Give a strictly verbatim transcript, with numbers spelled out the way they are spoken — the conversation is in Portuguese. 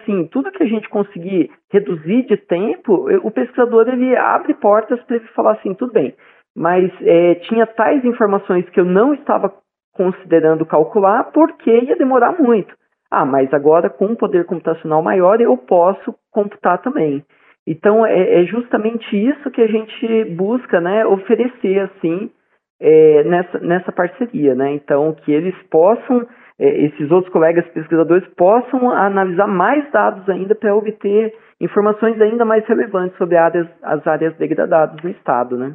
assim, tudo que a gente conseguir reduzir de tempo, o pesquisador ele abre portas para ele falar assim, tudo bem, mas é, tinha tais informações que eu não estava considerando calcular porque ia demorar muito. Ah, mas agora com um poder computacional maior eu posso computar também. Então é, é justamente isso que a gente busca, né, oferecer assim é, nessa, nessa parceria, né? Então que eles possam, é, esses outros colegas pesquisadores possam analisar mais dados ainda para obter informações ainda mais relevantes sobre áreas, as áreas degradadas no estado, né?